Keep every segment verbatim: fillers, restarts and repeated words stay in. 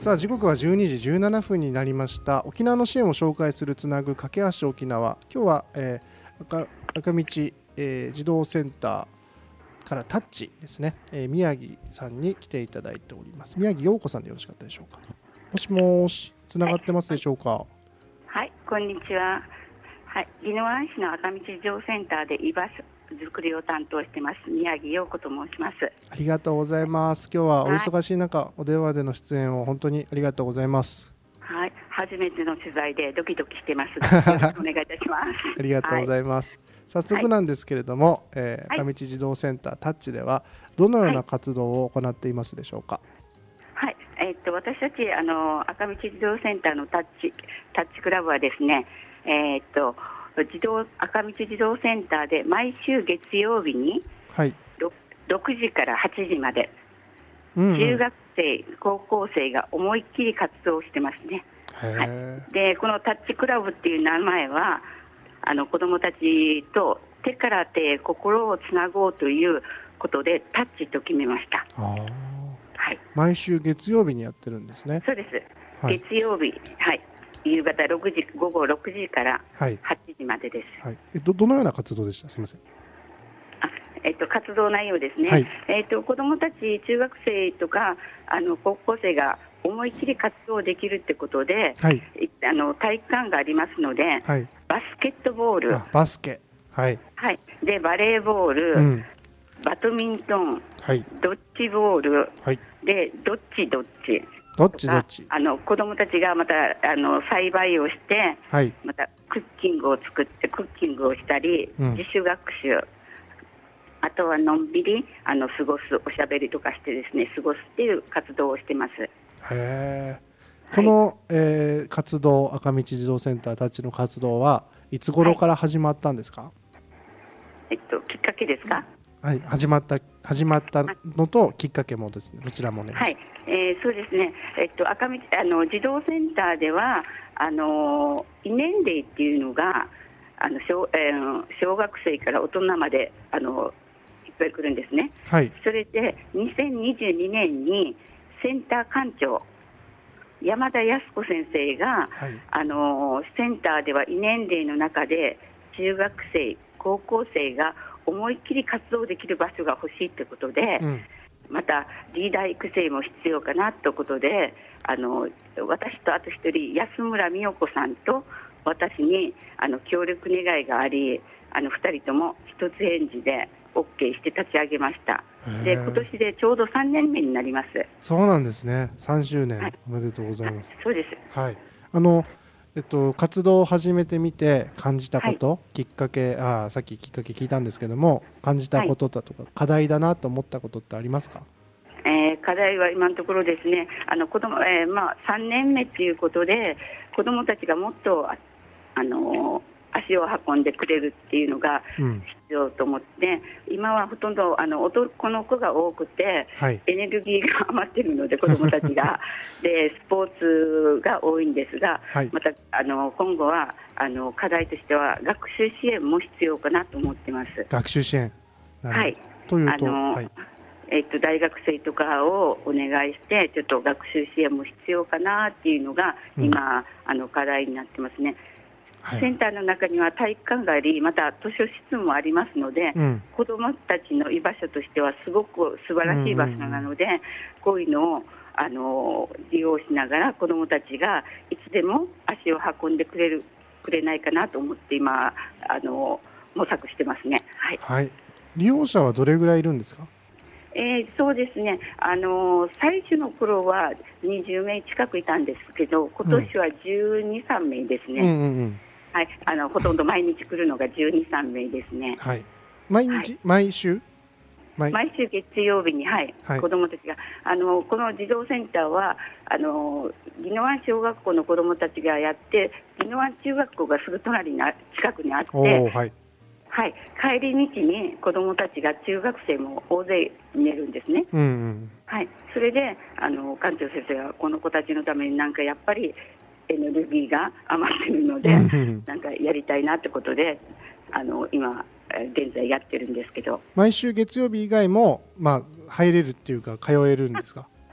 さあ時刻はじゅうにじじゅうななふんになりました。沖縄の支援を紹介するつなぐ架け橋沖縄。今日は、えー、赤, 赤道、えー、児童センターからタッチですね、えー、宮城さんに来ていただいております。宮城陽子さんでよろしかったでしょうか。もしもし、つながってますでしょうか。 はい、はい、こんにちは。はい、宜野湾市の赤道児童センターで居場所作りを担当してます宮城陽子と申します。 ありがとうございます。今日はお忙しい中、はい、お電話での出演を本当にありがとうございます。 はい、初めての取材でドキドキしてますがよろしくお願いいたしますありがとうございます、はい、早速なんですけれども、はい、えー、赤道児童センタータッチではどのような活動を行っていますでしょうか。 はい、えー、っと私たちあの赤道児童センターのタッチタッチクラブはですね、えー、っと児童赤道児童センターで毎週月曜日に 6, ろくじからはちじまで、うんうん、中学生高校生が思いっきり活動してますね。はい、でこのタッチクラブっていう名前はあの子どもたちと手から手心をつなごうということでタッチと決めました。 あ、はい、毎週月曜日にやってるんですね。 そうです、 はい、 月曜日、はい、夕方ろくじごごろくじからはちじまでです。 はいはい、え ど, どのような活動でした。すみません。 あ、えっと、活動内容ですね、 はい、 えっと、子どもたち中学生とかあの高校生が思い切り活動できるってことで、はい、あの体育館がありますので、はい、バスケットボール、 バスケ、はいはい、でバレーボール、うん、バドミントン、はい、ドッジボール、はい、でどっちどっちどっちどっちあの子どもたちがまたあの栽培をして、はい、またクッキングを作ってクッキングをしたり、うん、自主学習、あとはのんびりあの過ごす、おしゃべりとかしてですね過ごすっていう活動をしてます。 へー、この、はい、えー、活動赤道児童センターたちの活動はいつ頃から始まったんですか。はい、 えっと、きっかけですか。 はい、始まった始まったのときっかけもですね、どちらもお願いします。 はい、えー、そうですね、えっと、赤道あの児童センターではあの異年齢っていうのがあの 小,、えー、小学生から大人まであのいっぱい来るんですね。はい、それでにせんにじゅうにねんにセンター館長山田康子先生が、はい、あのセンターでは異年齢の中で中学生高校生が思いっきり活動できる場所が欲しいということで、うん、またリーダー育成も必要かなということで、あの私とあと一人安村美代子さんと私にあの協力願いがあり、あのふたりとも一つ返事で OK して立ち上げました。で今年でちょうどさんねんめになります。 そうなんですね。さんしゅうねん、はい、おめでとうございます。 そうです。 はい、あのえっと、活動を始めてみて感じたこと、はい、きっかけあさっききっかけ聞いたんですけども、感じたことだとか、はい、課題だなと思ったことってありますか。 えー、課題は今のところですね、あの子供、えーまあ、さんねんめということで子どもたちがもっとあ、あのー、足を運んでくれるっていうのが必要と思って、うん、今はほとんどあの男の子が多くて、はい、エネルギーが余っているので子どもたちがでスポーツが多いんですが、はい、またあの今後はあの課題としては学習支援も必要かなと思ってます。 学習支援、 はい、 というと、 あの、はい、えっと、大学生とかをお願いしてちょっと学習支援も必要かなっていうのが今、うん、あの課題になってますね。はい、センターの中には体育館があり、また図書室もありますので、うん、子どもたちの居場所としてはすごく素晴らしい場所なので、うんうんうん、こういうのをあの利用しながら子どもたちがいつでも足を運んでくれるくれないかなと思って今あの模索してますね。はいはい、 利用者はどれぐらいいるんですか。 えー、そうですね、あの最初の頃はにじゅうめい近くいたんですけど、今年はじゅうに、さんめいですね。うんうんうん、はい、あのほとんど毎日来るのがじゅうに、さんめいですね。 はい、毎日、はい、毎週毎毎週月曜日に、はいはい、子どもたちがあのこの児童センターはあの宜野湾小学校の子どもたちがやって宜野湾中学校がすぐ隣に近くにあって、はいはい、帰り道に子どもたちが中学生も大勢見えるんですね。うんうん、はい、それであの館長先生はこの子たちのためになんかやっぱりエネルギーが余っているので、うんうん、なんかやりたいなってことであの今現在やってるんですけど、 毎週月曜日以外も、まあ、入れるっていうか通えるんですか。 はい、そう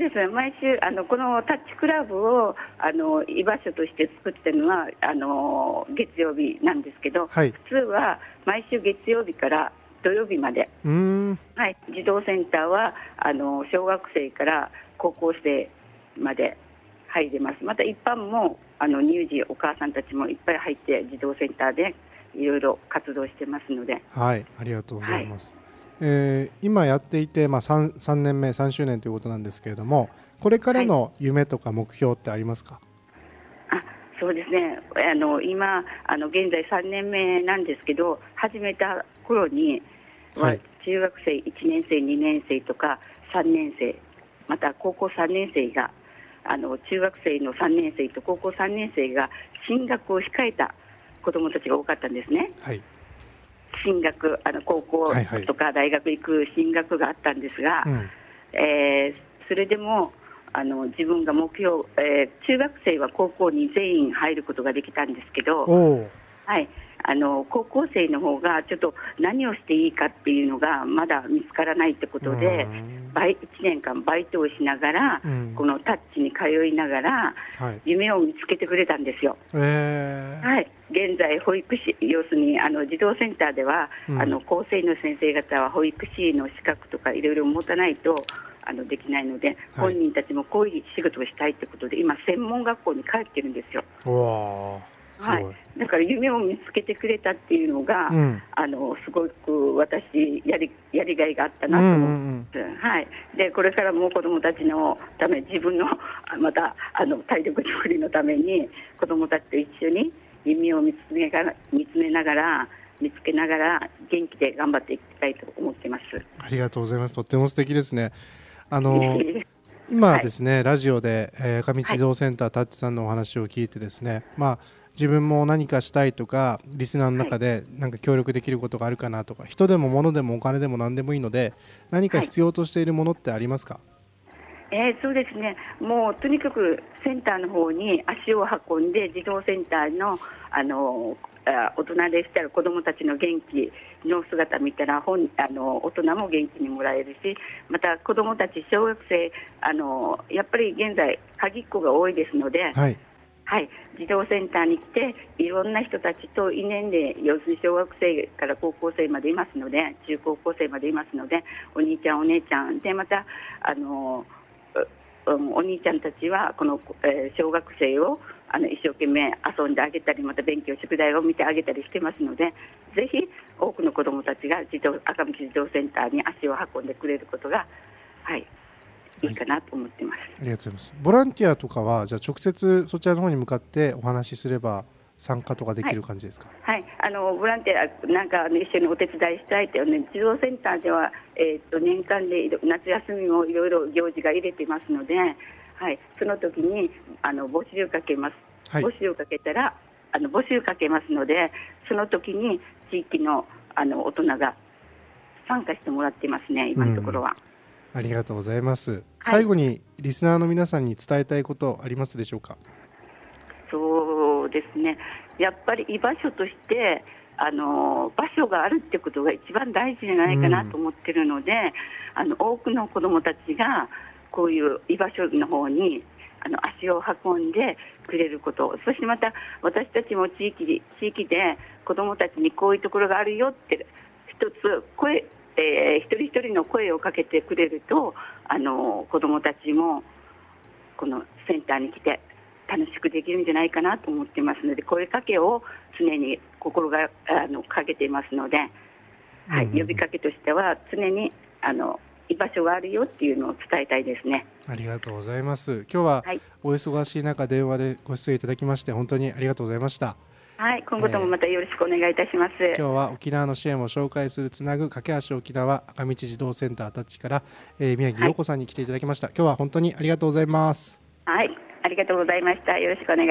です。毎週あのこのタッチクラブをあの居場所として作ってるのはあの月曜日なんですけど、 はい、 普通は毎週月曜日から土曜日まで、 うーん、 はい、児童センターはあの小学生から高校生まで入れます。また一般もあの乳児お母さんたちもいっぱい入って児童センターでいろいろ活動してますので。 はい、ありがとうございます。はい、えー、今やっていて、まあ、3, さんねんめさんしゅうねんということなんですけれども、これからの夢とか目標ってありますか？ はい、あそうですね、あの今あの現在さんねんめなんですけど、始めた頃には、はい、中学生いちねん生にねん生とかさんねん生、また高校さんねん生があの中学生のさんねん生と高校さんねん生が進学を控えた子どもたちが多かったんですね。 はい、 進学あの高校とか大学行く進学があったんですが、はいはい、えー、それでもあの自分が目標、えー、中学生は高校に全員入ることができたんですけど、はい、あの高校生の方がちょっと何をしていいかっていうのがまだ見つからないってことで、バイいちねんかんバイトをしながら、うん、このタッチに通いながら、はい、夢を見つけてくれたんですよ。 えーはい、現在保育士、要するにあの児童センターでは、うん、あの校生の先生方は保育士の資格とかいろいろ持たないとあのできないので、はい、本人たちもこういう仕事をしたいということで今専門学校に通ってるんですよ。 わー、 はい、だから夢を見つけてくれたっていうのが、うん、あのすごく私やり、やりがいがあったなと思って、うんうんうん、はい、でこれからも子どもたちのため、自分のまたあの体力作りのために子どもたちと一緒に夢を見つめが見つめながら見つけながら元気で頑張っていきたいと思ってます。 ありがとうございます。とっても素敵ですね。あの今ですね、はい、ラジオで、えー、赤道児童センター、はい、タッチさんのお話を聞いてですね、まあ、自分も何かしたいとかリスナーの中で何か協力できることがあるかなとか、はい、人でも物でもお金でも何でもいいので何か必要としているものってありますか？ はい、えー、そうですね、もうとにかくセンターの方に足を運んで児童センターの、あの大人でしたら子どもたちの元気の姿見たら本あの大人も元気にもらえるし、また子どもたち小学生あのやっぱり現在鍵っ子が多いですので、はいはい、児童センターに来ていろんな人たちと異年齢、要するに小学生から高校生までいますので、中高校生までいますので、お兄ちゃんお姉ちゃんで、またあのお兄ちゃんたちはこの、えー、小学生をあの一生懸命遊んであげたり、また勉強宿題を見てあげたりしてますので、ぜひ多くの子どもたちが児童赤道児童センターに足を運んでくれることが、はい、いいかなと思ってます。 ありがとうございます。ボランティアとかはじゃあ直接そちらの方に向かってお話しすれば参加とかできる感じですか？ はい、はい、あのボランティアなんか、ね、一緒にお手伝いしたいという、ね、児童センターでは、えー、と年間で夏休みもいろいろ行事が入れてますので、はい、その時にあの募集かけます、はい、募集かけたらあの募集かけますので、その時に地域の、あの大人が参加してもらってますね、今のところは。 うん、ありがとうございます。はい、最後にリスナーの皆さんに伝えたいことありますでしょうか？ そうですね、やっぱり居場所としてあの場所があるってことが一番大事じゃないかなと思ってるので、うん、あの多くの子どもたちがこういう居場所の方にあの足を運んでくれること、そしてまた私たちも地域、地域で子どもたちにこういうところがあるよって一つ声、えー、一人一人の声をかけてくれると、あの子どもたちもこのセンターに来て楽しくできるんじゃないかなと思ってますので、声かけを常に心があのかけていますので、はい、呼びかけとしては常にあの居場所があるよっていうのを伝えたいですね。 ありがとうございます。今日はお忙しい中電話でご出演いただきまして本当にありがとうございました。 はい、今後ともまたよろしくお願いいたします。えー、 今日は沖縄の支援を紹介するつなぐ架け橋沖縄赤道児童センタータッチから、えー、宮城陽子さんに来ていただきました。はい、今日は本当にありがとうございます。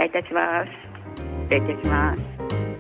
はい、ありがとうございました。よろしくお願いいたします。失礼いたします。